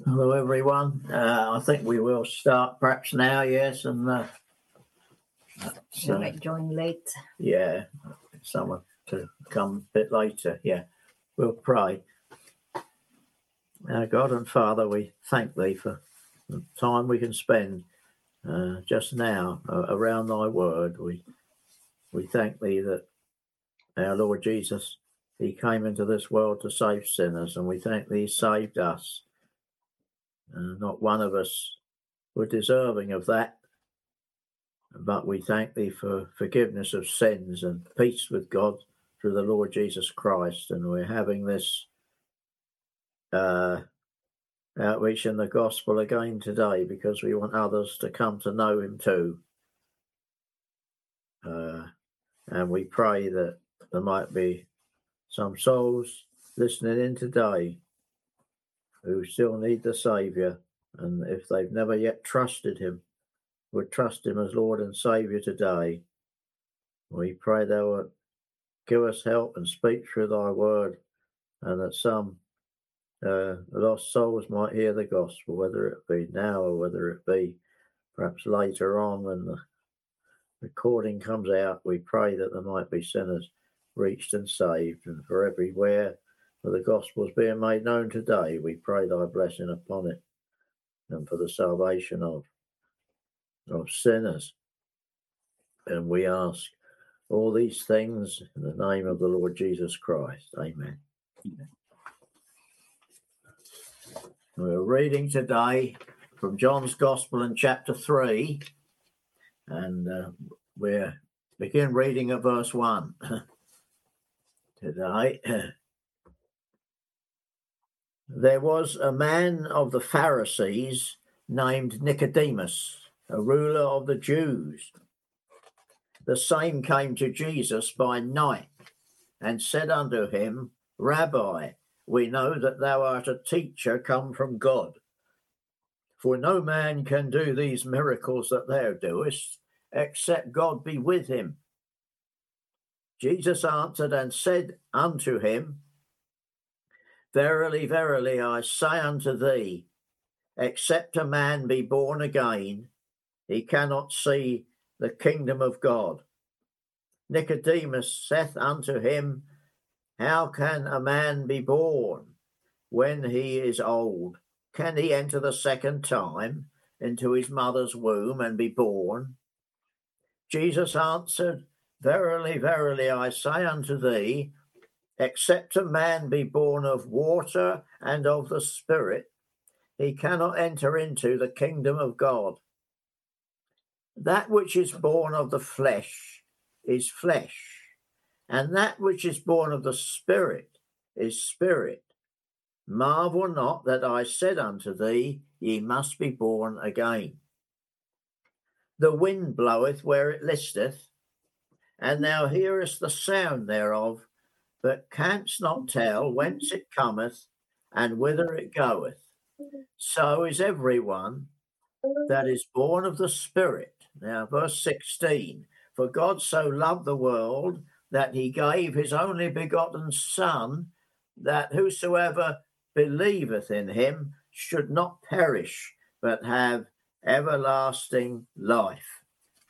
Hello, everyone. I think we will start perhaps now, yes, and You might join late. yeah, someone to come a bit later. Yeah, we'll pray. God and Father, we thank Thee for the time we can spend just now around Thy Word. We thank Thee that our Lord Jesus, He came into this world to save sinners, and we thank Thee He saved us. Not one of us were deserving of that, but we thank Thee for forgiveness of sins and peace with God through the Lord Jesus Christ. And we're having this outreach in the gospel again today because we want others to come to know Him too. And we pray that there might be some souls listening in today who still need the Saviour, and if they've never yet trusted Him, would trust Him as Lord and Saviour today. We pray Thou would give us help and speak through Thy word, and that some lost souls might hear the gospel, whether it be now or whether it be perhaps later on when the recording comes out. We pray that there might be sinners reached and saved, and for everywhere where the gospel is being made known today, we pray Thy blessing upon it, and for the salvation of sinners. And we ask all these things in the name of the Lord Jesus Christ. Amen. We're reading today from John's Gospel in chapter 3, and we'll begin reading at verse 1 today. There was a man of the Pharisees named Nicodemus, a ruler of the Jews. The same came to Jesus by night and said unto him, Rabbi, we know that thou art a teacher come from God. For no man can do these miracles that thou doest, except God be with him. Jesus answered and said unto him, Verily, verily, I say unto thee, except a man be born again, he cannot see the kingdom of God. Nicodemus saith unto him, How can a man be born when he is old? Can he enter the second time into his mother's womb and be born? Jesus answered, Verily, verily, I say unto thee, except a man be born of water and of the Spirit, he cannot enter into the kingdom of God. That which is born of the flesh is flesh, and that which is born of the Spirit is spirit. Marvel not that I said unto thee, Ye must be born again. The wind bloweth where it listeth, and thou hearest the sound thereof, but canst not tell whence it cometh and whither it goeth. So is every one that is born of the Spirit. Now, verse 16, For God so loved the world that he gave his only begotten Son, that whosoever believeth in him should not perish, but have everlasting life.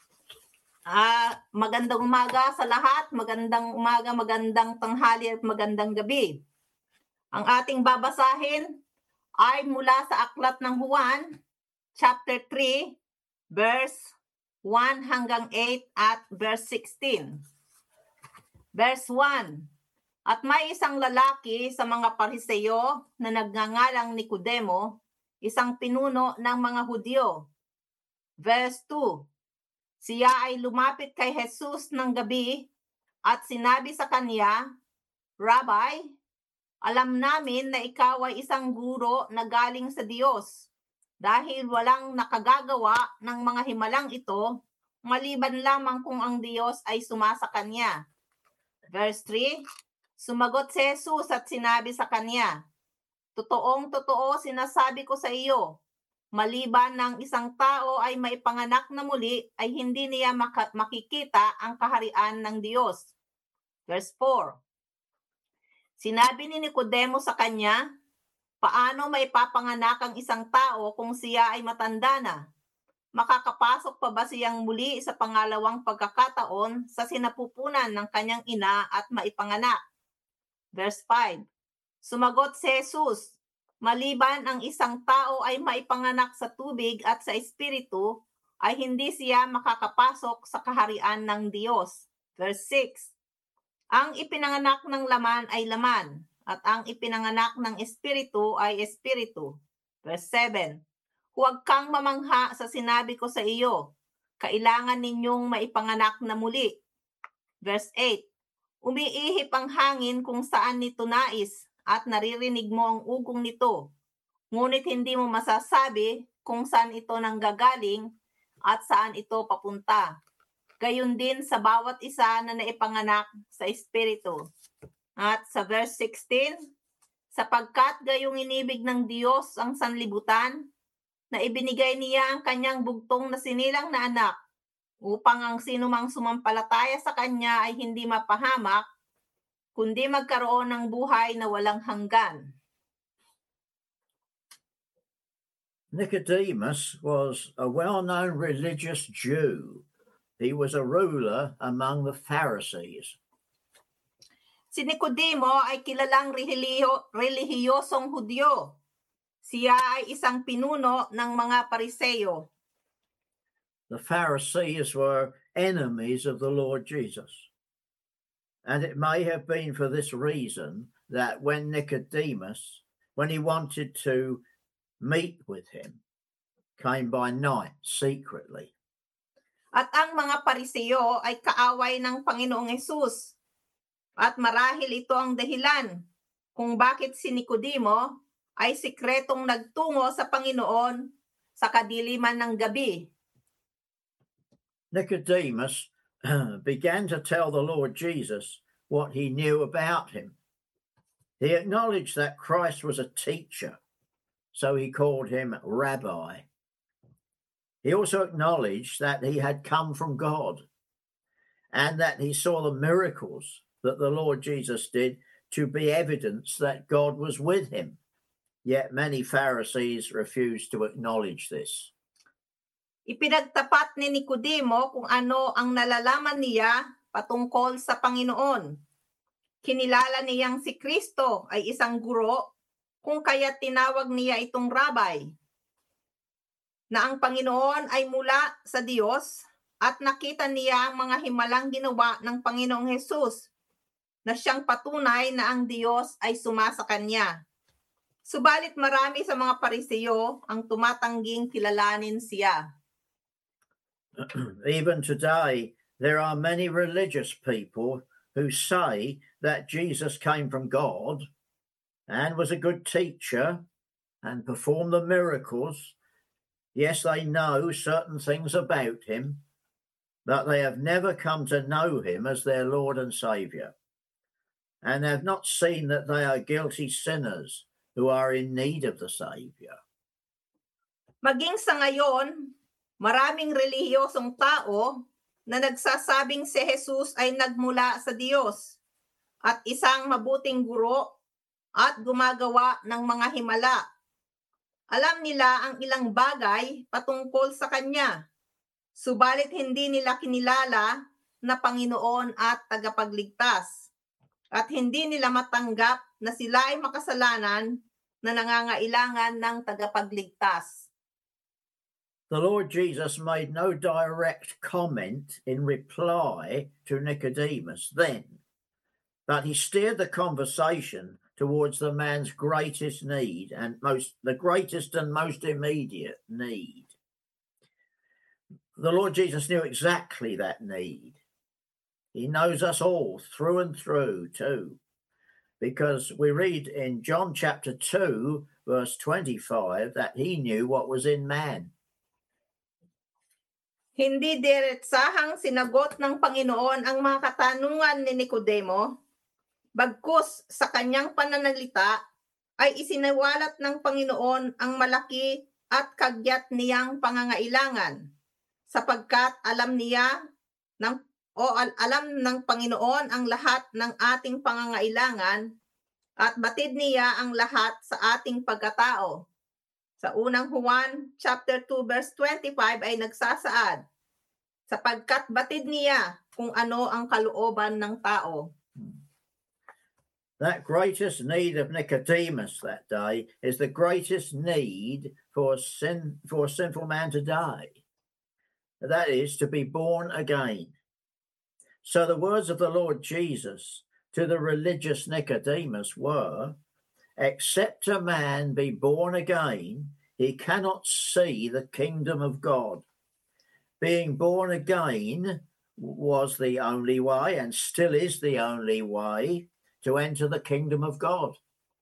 Magandang umaga sa lahat, magandang umaga, magandang tanghali at magandang gabi. Ang ating babasahin ay mula sa Aklat ng Juan, chapter 3, verse 1 hanggang 8 at verse 16. Verse 1, At may isang lalaki sa mga Pariseyo na nagngangalang Nicodemo, isang pinuno ng mga Hudyo. Verse 2, Siya ay lumapit kay Jesus ng gabi at sinabi sa kanya, Rabbi, alam namin na ikaw ay isang guro na galing sa Diyos, dahil walang nakagagawa ng mga himalang ito, maliban lamang kung ang Diyos ay sumasa kanya. Verse 3, Sumagot si Jesus at sinabi sa kanya, Totoong totoo sinasabi ko sa iyo, maliban ng isang tao ay maipanganak na muli, ay hindi niya makikita ang kaharian ng Diyos. Verse 4, Sinabi ni Nicodemo sa kanya, Paano maipapanganak ang isang tao kung siya ay matanda na? Makakapasok pa ba siyang muli sa pangalawang pagkakataon sa sinapupunan ng kanyang ina at maipanganak? Verse 5. Sumagot si Jesus, maliban ang isang tao ay maipanganak sa tubig at sa espiritu, ay hindi siya makakapasok sa kaharian ng Diyos. Verse 6. Ang ipinanganak ng laman ay laman, at ang ipinanganak ng espiritu ay espiritu. Verse 7. Huwag kang mamangha sa sinabi ko sa iyo. Kailangan ninyong maipanganak na muli. Verse 8. Umiihip ang hangin kung saan nito nais at naririnig mo ang ugong nito. Ngunit hindi mo masasabi kung saan ito nanggagaling at saan ito papunta. Gayon din sa bawat isa na naipanganak sa espiritu. At sa verse 16, sapagkat gayong inibig ng Diyos ang sanlibutan, na ibinigay niya ang kanyang bugtong na sinilang na anak, upang ang sinumang sumampalataya sa kanya ay hindi mapahamak, kundi magkaroon ng buhay na walang hanggan. Nicodemus was a well-known religious Jew. He was a ruler among the Pharisees. Si Nicodemo ay kilalang relihiyosong Hudyo. Siya ay isang pinuno ng mga Pariseo. The Pharisees were enemies of the Lord Jesus. And it may have been for this reason that when Nicodemus, when he wanted to meet with him, came by night secretly. At ang mga Pariseo ay kaaway ng Panginoong Hesus. At marahil ito ang dahilan kung bakit si Nicodemo ay sikretong nagtungo sa Panginoon sa kadiliman ng gabi. Nicodemus began to tell the Lord Jesus what he knew about him. He acknowledged that Christ was a teacher, so he called him Rabbi. He also acknowledged that he had come from God and that he saw the miracles that the Lord Jesus did to be evidence that God was with him. Yet many Pharisees refused to acknowledge this. Ipinagtapat ni Nicodemo kung ano ang nalalaman niya patungkol sa Panginoon. Kinilala niyang si Kristo ay isang guro, kung kaya tinawag niya itong rabay. Na ang Panginoon ay mula sa Diyos at nakita niya ang mga himalang ginawa ng Panginoong Hesus na siyang patunay na ang Diyos ay sumasa kanya. Subalit marami sa mga Pariseo ang tumatangging kilalanin siya. Even today, there are many religious people who say that Jesus came from God and was a good teacher and performed the miracles. Yes, they know certain things about him, but they have never come to know him as their Lord and Saviour, and have not seen that they are guilty sinners who are in need of the Saviour. Maging sa ngayon, maraming relihiyosong tao na nagsasabing si Jesus ay nagmula sa Diyos at isang mabuting guro at gumagawa ng mga himala. Alam nila ang ilang bagay patungkol sa Kanya, subalit hindi nila kinilala na Panginoon at tagapagligtas, at hindi nila matanggap na sila ay makasalanan na nangangailangan ng tagapagligtas. The Lord Jesus made no direct comment in reply to Nicodemus then, but he steered the conversation towards the man's greatest need and the greatest and most immediate need. The Lord Jesus knew exactly that need. He knows us all through and through too, because we read in John chapter 2, verse 25, that he knew what was in man. Hindi diretsahang sinagot ng Panginoon ang mga katanungan ni Nicodemo, bagkus sa kanyang pananalita ay isiniwalat ng Panginoon ang malaki at kagyat niyang pangangailangan, sapagkat alam ng Panginoon ang lahat ng ating pangangailangan at batid niya ang lahat sa ating pagkatao. Sa unang Juan chapter 2 verse 25 ay nagsasaad, sapagkat batid niya kung ano ang kalooban ng tao. That greatest need of Nicodemus that day is the greatest need for a sinful man today. That is to be born again. So the words of the Lord Jesus to the religious Nicodemus were, except a man be born again, he cannot see the kingdom of God. Being born again was the only way and still is the only way to enter the kingdom of God.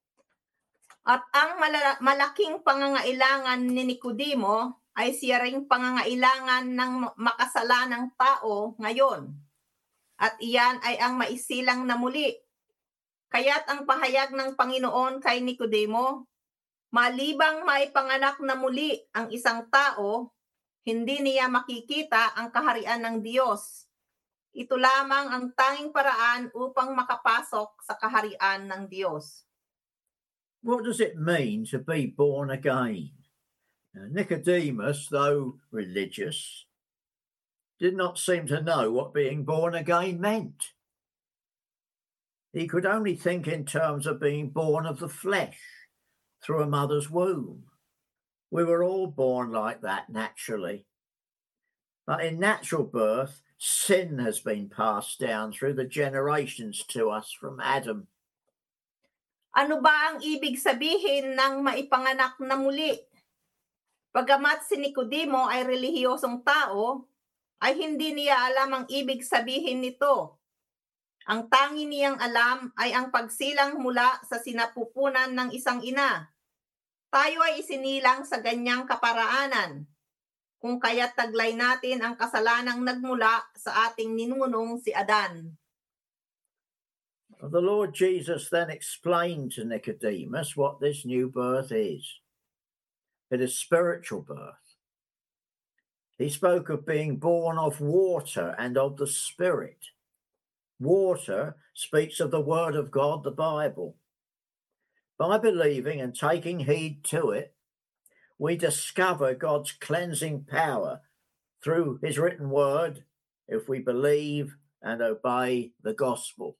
At ang malaking pangangailangan ni Nicodemo ay siya ring pangangailangan ng makasalanang tao ngayon. At iyan ay ang maisilang na muli. Kaya't ang pahayag ng Panginoon kay Nicodemo, malibang maipanganak na muli ang isang tao, hindi niya makikita ang kaharian ng Diyos. Ito lamang ang tanging paraan upang makapasok sa kaharian ng Diyos. What does it mean to be born again? Nicodemus, though religious, did not seem to know what being born again meant. He could only think in terms of being born of the flesh through a mother's womb. We were all born like that naturally. But in natural birth, sin has been passed down through the generations to us from Adam. Ano ba ang ibig sabihin ng maipanganak na muli? Pagamat si Nicodemo ay relihiyosong tao, ay hindi niya alam ang ibig sabihin nito. Ang tangi niyang alam ay ang pagsilang mula sa sinapupunan ng isang ina. Tayo ay isinilang sa ganyang kaparaanan, kung kaya't taglay natin ang kasalanang nagmula sa ating ninunong si Adan. The Lord Jesus then explained to Nicodemus what this new birth is. It is spiritual birth. He spoke of being born of water and of the Spirit. Water speaks of the Word of God, the Bible. By believing and taking heed to it, we discover God's cleansing power through his written word if we believe and obey the gospel.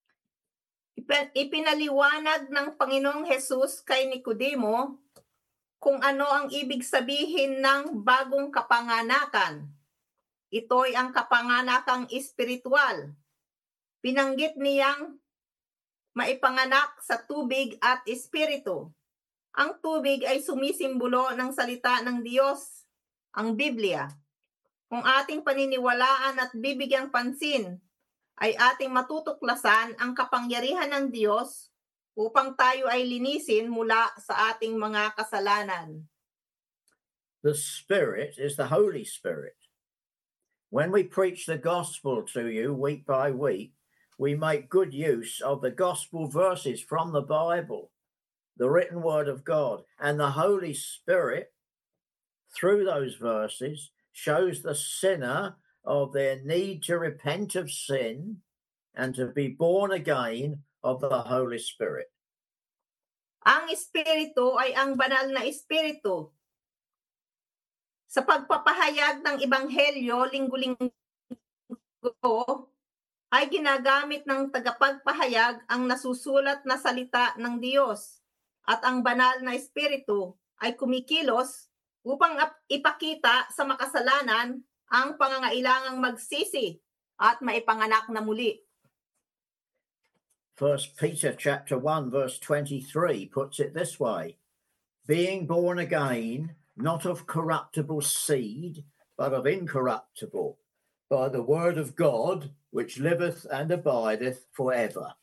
Ipinaliwanag ng Panginoong Jesus kay Nicodemo kung ano ang ibig sabihin ng bagong kapanganakan. Ito'y ang kapanganakang espiritual. Binanggit niyang maipanganak sa tubig at espiritu. Ang tubig ay sumisimbolo ng salita ng Diyos, ang Biblia. Kung ating paniniwalaan at bibigyang pansin, ay ating matutuklasan ang kapangyarihan ng Diyos upang tayo ay linisin mula sa ating mga kasalanan. The Spirit is the Holy Spirit. When we preach the gospel to you week by week, we make good use of the gospel verses from the Bible, the written word of God, and the Holy Spirit, through those verses, shows the sinner of their need to repent of sin and to be born again of the Holy Spirit. Ang Espiritu ay ang banal na Espiritu. Sa pagpapahayag ng Ebanghelyo linggo-linggo ay ginagamit ng tagapagpahayag ang nasusulat na salita ng Diyos at ang banal na Espiritu ay kumikilos upang ipakita sa makasalanan ang pangangailangang magsisi at maipanganak na muli. 1 Peter chapter 1 verse 23 puts it this way, being born again, not of corruptible seed, but of incorruptible, by the word of God, which liveth and abideth forever.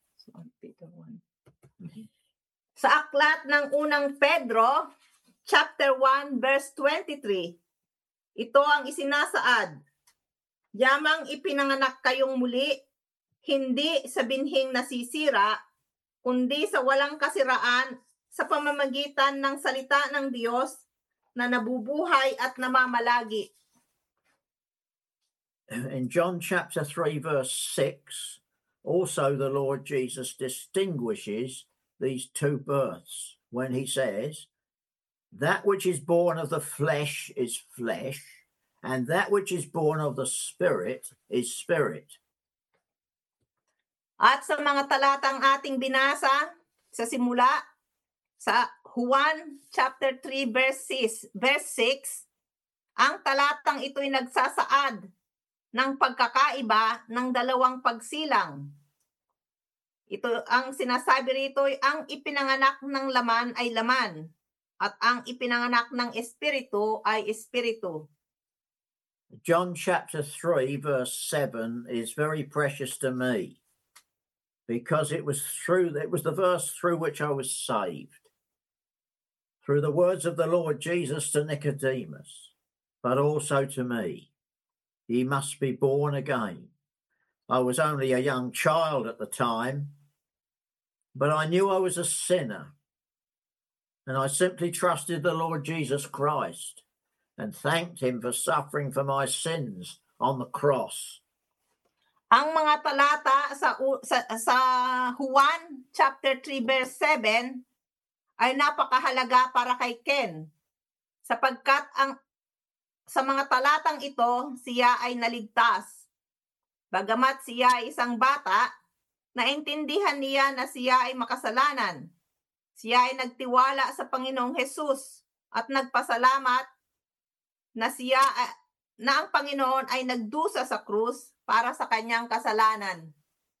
Sa aklat ng unang Pedro, chapter 1 verse 23, ito ang isinasaad, yamang ipinanganak kayong muli, hindi sa binhing nasisira, kundi sa walang kasiraan sa pamamagitan ng salita ng Diyos na nabubuhay at namamalagi. In John chapter 3 verse 6, Also, the Lord Jesus distinguishes these two births when he says, that which is born of the flesh is flesh, and that which is born of the Spirit is spirit. At sa mga talatang ating binasa sa simula, sa Juan chapter 3 verse 6, ang talatang ito'y nagsasaad ng pagkakaiba ng dalawang pagsilang. Ito ang sinasabi rito ay ang ipinanganak ng laman ay laman at ang ipinanganak ng espiritu ay espiritu. John chapter 3 verse 7 is very precious to me because it was the verse through which I was saved. Through the words of the Lord Jesus to Nicodemus, but also to me. He must be born again. I was only a young child at the time, but I knew I was a sinner, and I simply trusted the Lord Jesus Christ and thanked him for suffering for my sins on the cross. Ang mga talata sa Juan chapter 3 verse 7 ay napakahalaga para kay Ken, sapagkat sa mga talatang ito, siya ay naligtas. Bagamat siya ay isang bata, naintindihan niya na siya ay makasalanan. Siya ay nagtiwala sa Panginoong Hesus at nagpasalamat na ang Panginoon ay nagdusa sa krus para sa kanyang kasalanan.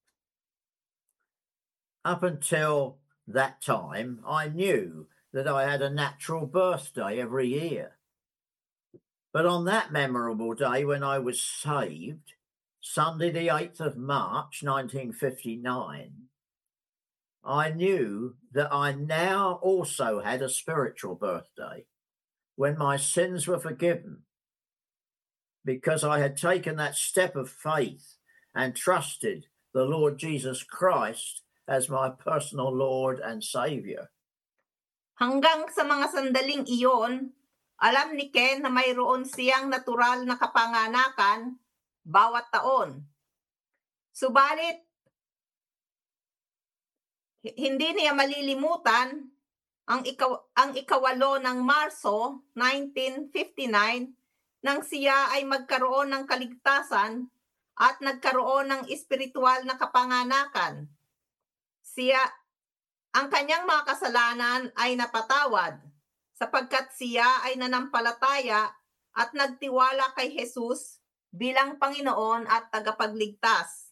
Up until that time, I knew that I had a natural birthday every year. But on that memorable day when I was saved, Sunday the 8th of March 1959, I knew that I now also had a spiritual birthday when my sins were forgiven because I had taken that step of faith and trusted the Lord Jesus Christ as my personal Lord and Savior. Hanggang sa mga sandaling iyon, alam ni Ken na mayroon siyang natural na kapanganakan bawat taon. Subalit, hindi niya malilimutan ang ikawalo ng Marso 1959 nang siya ay magkaroon ng kaligtasan at nagkaroon ng espiritual na kapanganakan. Ang kanyang mga kasalanan ay napatawad sapagkat siya ay nanampalataya at nagtiwala kay Jesus bilang Panginoon at tagapagligtas.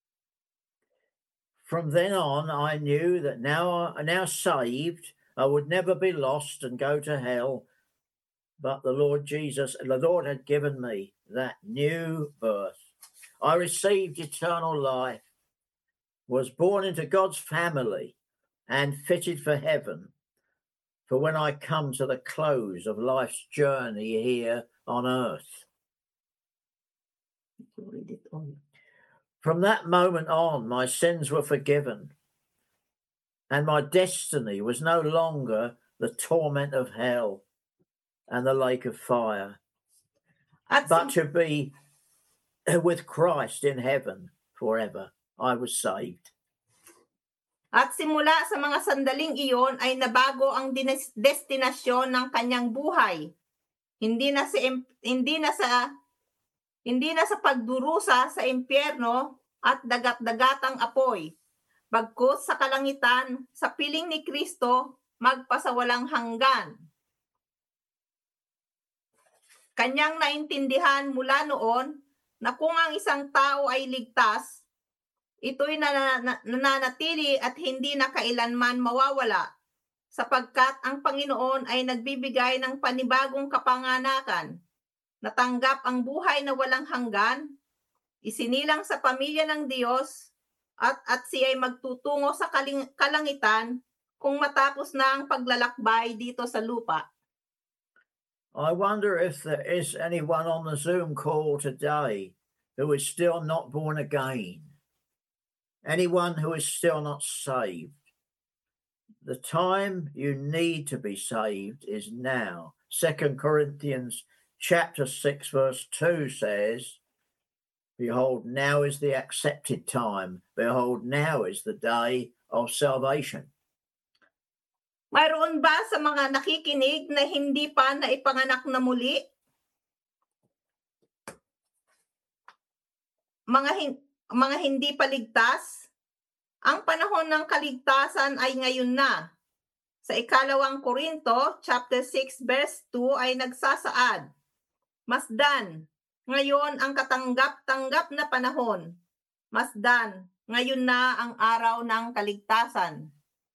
From then on, I knew that now saved, I would never be lost and go to hell. But the Lord had given me that new birth. I received eternal life, was born into God's family, and fitted for heaven for when I come to the close of life's journey here on earth. From that moment on, my sins were forgiven, and my destiny was no longer the torment of hell and the lake of fire, but to be with Christ in heaven forever. I was saved. At simula sa mga sandaling iyon ay nabago ang destinasyon ng kanyang buhay. Hindi na sa pagdurusa sa impyerno at dagat-dagatang apoy, bagkus sa kalangitan, sa piling ni Kristo, magpasawalang hanggan. Kanyang naintindihan mula noon na kung ang isang tao ay ligtas, ito'y nananatili at hindi na kailanman mawawala, sapagkat ang Panginoon ay nagbibigay ng panibagong kapanganakan, natanggap ang buhay na walang hanggan, isinilang sa pamilya ng Diyos, at siya ay magtutungo sa kalangitan kung matapos na ang paglalakbay dito sa lupa. I wonder if there is anyone on the Zoom call today who is still not born again. Anyone who is still not saved. The time you need to be saved is now. 2 Corinthians chapter 6 verse 2 says, Behold, now is the accepted time. Behold, now is the day of salvation. Mayroon ba sa mga nakikinig na hindi pa naipanganak na muli? Mga hindi paligtas? Ang panahon ng kaligtasan ay ngayon na. Sa 2 Korinto, chapter 6, verse 2 ay nagsasaad, Masdan, ngayon ang katanggap-tanggap na panahon. Masdan, ngayon na ang araw ng kaligtasan.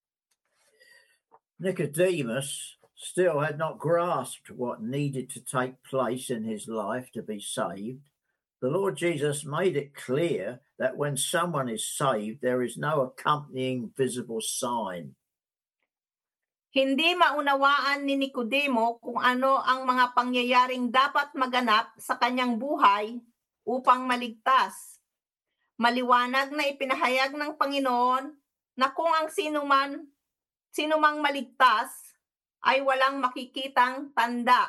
Nicodemus still had not grasped what needed to take place in his life to be saved. The Lord Jesus made it clear that when someone is saved, there is no accompanying visible sign. Hindi maunawaan ni Nicodemo kung ano ang mga pangyayaring dapat maganap sa kanyang buhay upang maligtas. Maliwanag na ipinahayag ng Panginoon na kung ang sino mang maligtas ay walang makikitang tanda.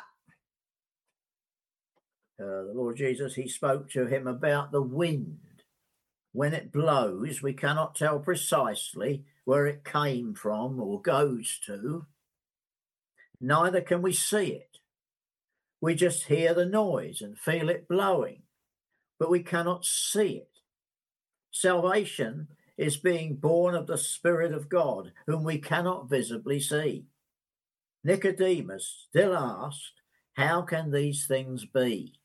The Lord Jesus, he spoke to him about the wind. When it blows, we cannot tell precisely where it came from or goes to. Neither can we see it. We just hear the noise and feel it blowing, but we cannot see it. Salvation is being born of the Spirit of God, whom we cannot visibly see. Nicodemus still asked, how can these things be?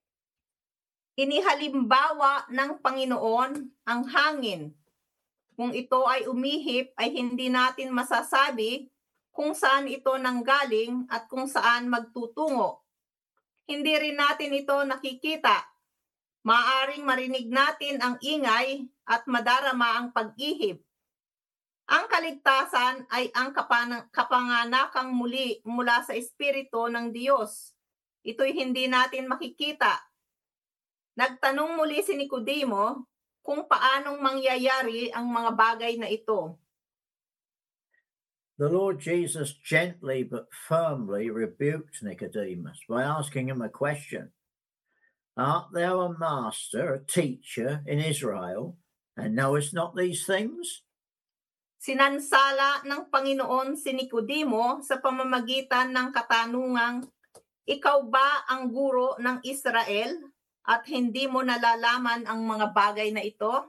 Inihalimbawa ng Panginoon ang hangin. Kung ito ay umihip, ay hindi natin masasabi kung saan ito nanggaling at kung saan magtutungo. Hindi rin natin ito nakikita. Maaring marinig natin ang ingay at madarama ang pag-ihip. Ang kaligtasan ay ang kapanganakang muli mula sa Espiritu ng Diyos. Ito'y hindi natin makikita. Nagtanong muli si Nicodemo kung paanong mangyayari ang mga bagay na ito. The Lord Jesus gently but firmly rebuked Nicodemus by asking him a question. Art thou a master, a teacher in Israel, and knowest not these things? Sinansala ng Panginoon si Nicodemo sa pamamagitan ng katanungang, ikaw ba ang guro ng Israel at hindi mo nalalaman ang mga bagay na ito?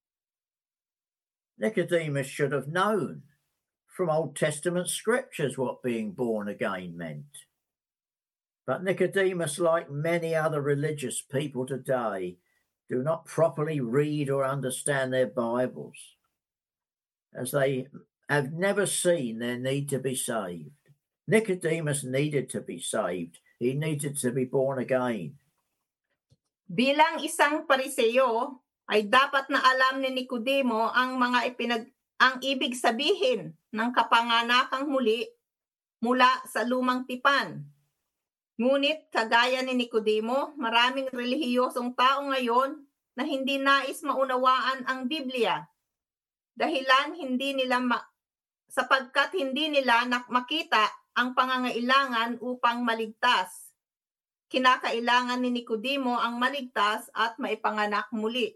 Nicodemus should have known from Old Testament scriptures what being born again meant. But Nicodemus, like many other religious people today, do not properly read or understand their Bibles, as they have never seen their need to be saved. Nicodemus needed to be saved. He needed to be born again. Bilang isang Pariseo, ay dapat na alam ni Nicodemo ang ang ibig sabihin ng kapanganakang muli mula sa lumang tipan. Ngunit kagaya ni Nicodemo, maraming relihiyosong tao ngayon na hindi nais maunawaan ang Biblia. Sapagkat hindi nila makita ang pangangailangan upang maligtas. Kinakailangan ni Nicodemo ang maligtas at maipanganak muli.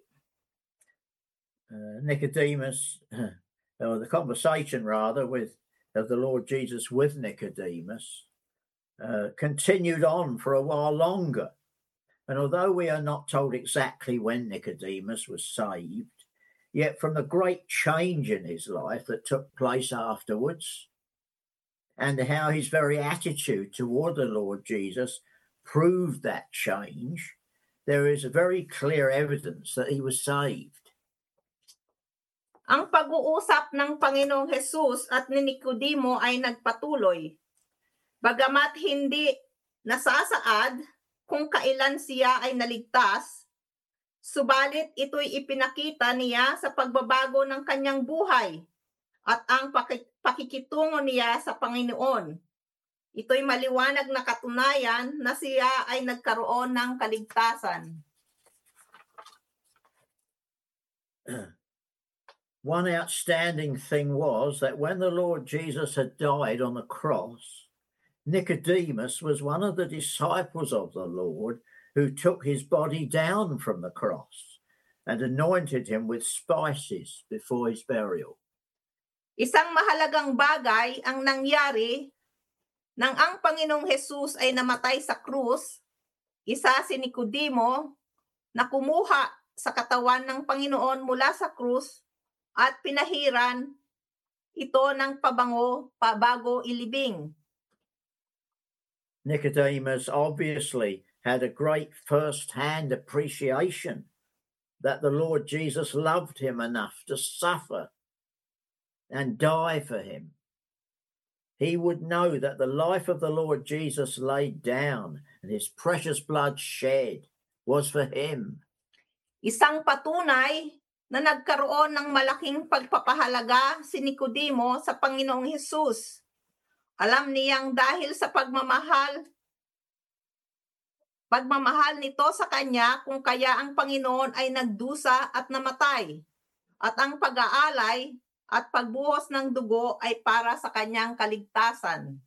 Nicodemus, or the conversation rather of the Lord Jesus with Nicodemus continued on for a while longer. And although we are not told exactly when Nicodemus was saved, yet from the great change in his life that took place afterwards, and how his very attitude toward the Lord Jesus proved that change, there is a very clear evidence that he was saved. Ang pag-uusap ng Panginoong Jesus at ni Nicodemo ay nagpatuloy. Bagamat hindi nasasaad kung kailan siya ay naligtas, subalit ito'y ipinakita niya sa pagbabago ng kanyang buhay at ang pakikitungo niya sa Panginoon. Ito'y maliwanag na katunayan na siya ay nagkaroon ng kaligtasan. One outstanding thing was that when the Lord Jesus had died on the cross, Nicodemus was one of the disciples of the Lord who took his body down from the cross and anointed him with spices before his burial. Isang mahalagang bagay ang nangyari nang ang Panginoong Jesus ay namatay sa krus. Isa si Nicodemo na kumuha sa katawan ng Panginoon mula sa krus at pinahiran ito ng pabango bago ilibing. Nicodemus obviously had a great first-hand appreciation that the Lord Jesus loved him enough to suffer and die for him. He would know that the life of the Lord Jesus laid down and his precious blood shed was for him. Isang patunay na nagkaroon ng malaking pagpapahalaga si Nicodemo sa Panginoong Jesus. Alam niyang dahil sa pagmamahal nito sa kanya kung kaya ang Panginoon ay nagdusa at namatay. At ang pag-aalay at pagbuhos ng dugo ay para sa kanyang kaligtasan.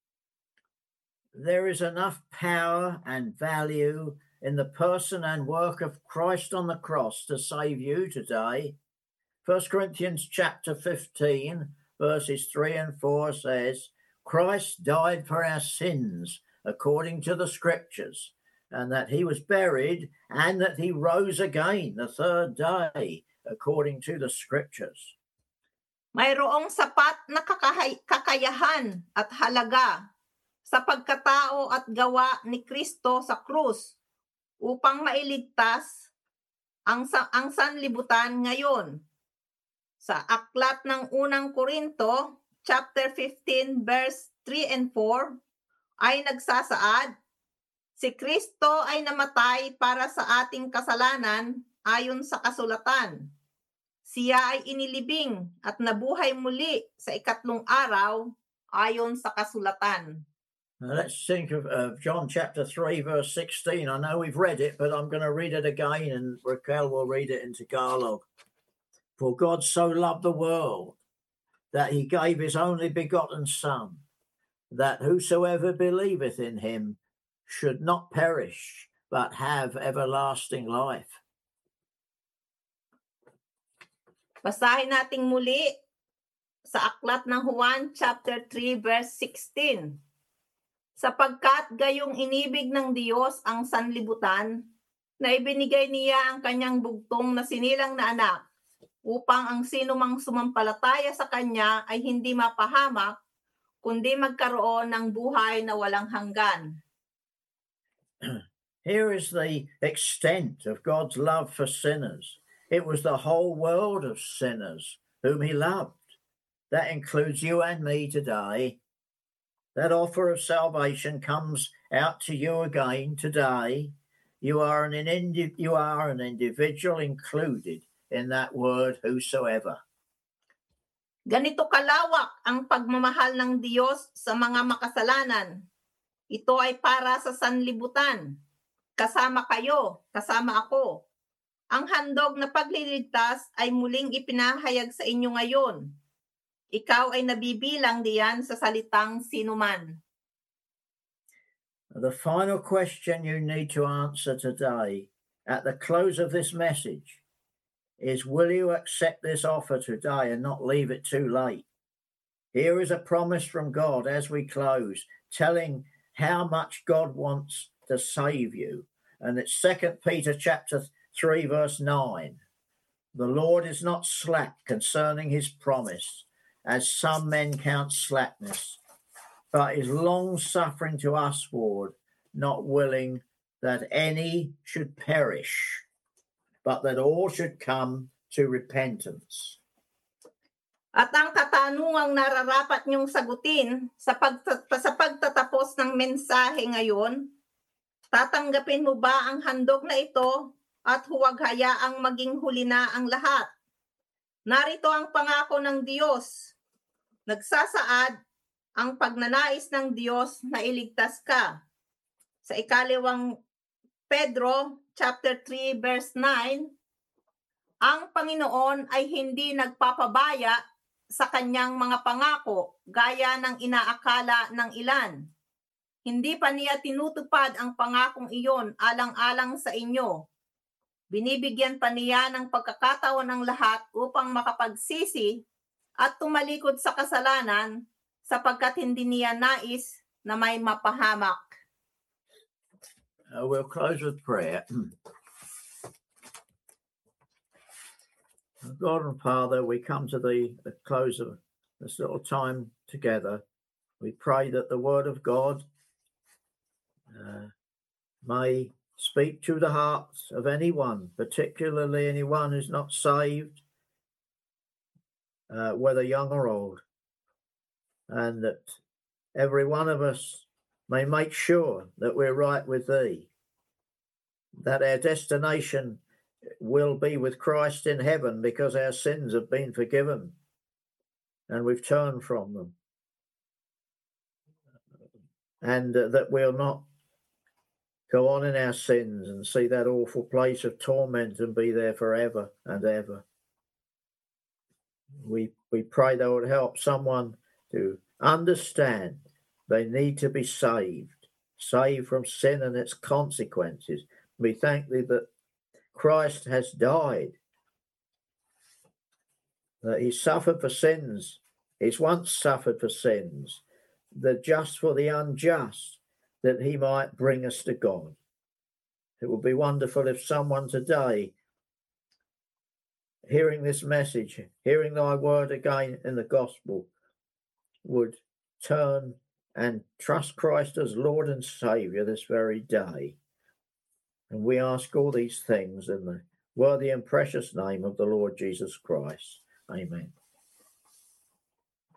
There is enough power and value in the person and work of Christ on the cross to save you today. 1 Corinthians chapter 15, verses 3 and 4 says, Christ died for our sins according to the scriptures, and that he was buried, and that he rose again the third day according to the scriptures. Mayroong sapat na kakayahan at halaga sa pagkatao at gawa ni Kristo sa krus upang mailigtas ang sanlibutan ngayon. Sa aklat ng unang Korinto, chapter 15, verse 3 and 4, ay nagsasaad, si Kristo ay namatay para sa ating kasalanan ayon sa kasulatan. Siya ay inilibing at nabuhay muli sa ikatlong araw ayon sa kasulatan. Now let's think of John chapter 3, verse 16. I know we've read it, but I'm going to read it again, and Raquel will read it in Tagalog. For God so loved the world that he gave his only begotten Son, that whosoever believeth in him should not perish, but have everlasting life. Basahin natin muli sa aklat ng Juan chapter 3 verse 16. Sapagkat gayong inibig ng Diyos ang sanlibutan, na ibinigay niya ang kanyang bugtong na sinilang na anak, upang ang sinumang sumampalataya sa kanya ay hindi mapahamak, kundi magkaroon ng buhay na walang hanggan. Here is the extent of God's love for sinners. It was the whole world of sinners whom he loved. That includes you and me today. That offer of salvation comes out to you again today. You are an individual included in that word, whosoever. Ganito kalawak ang pagmamahal ng Diyos sa mga makasalanan. Ito ay para sa sanlibutan. Kasama kayo, kasama ako. Ang handog na pagliligtas ay muling ipinahayag sa inyo ngayon. Ikaw ay nabibilang diyan sa salitang sinuman. The final question you need to answer today at the close of this message is, will you accept this offer today and not leave it too late? Here is a promise from God as we close, telling how much God wants to save you. And it's 2 Peter chapter 3, verse 9. The Lord is not slack concerning his promise, as some men count slackness, but is long-suffering to usward, not willing that any should perish, but that all should come to repentance. At ang katanungang nararapat niyong sagutin sa pagtatapos ng mensahe ngayon, tatanggapin mo ba ang handog na ito at huwag hayaang maging huli na ang lahat? Narito ang pangako ng Diyos. Nagsasaad ang pagnanais ng Diyos na iligtas ka. Sa ikalawang Pedro chapter 3 verse 9, ang Panginoon ay hindi nagpapabaya sa kanyang mga pangako gaya ng inaakala ng ilan. Hindi pa niya tinutupad ang pangakong iyon alang-alang sa inyo. Binibigyan pa niya ng pagkakataon ng lahat upang makapagsisi at tumalikod sa kasalanan sapagkat hindi niya nais na may mapahamak. We'll close with prayer. God and Father, we come to the close of this little time together. We pray that the word of God may speak to the hearts of anyone, particularly anyone who's not saved, whether young or old, and that every one of us may make sure that we're right with Thee, that our destination will be with Christ in heaven because our sins have been forgiven and we've turned from them, and that we'll not go on in our sins and see that awful place of torment and be there forever and ever. We pray that would help someone to understand they need to be saved from sin and its consequences. We thank Thee that Christ has died, that He suffered for sins. He's once suffered for sins, the just for the unjust, that He might bring us to God. It would be wonderful if someone today, hearing this message, hearing Thy word again in the gospel, would turn and trust Christ as Lord and Saviour this very day. And we ask all these things in the worthy and precious name of the Lord Jesus Christ. Amen.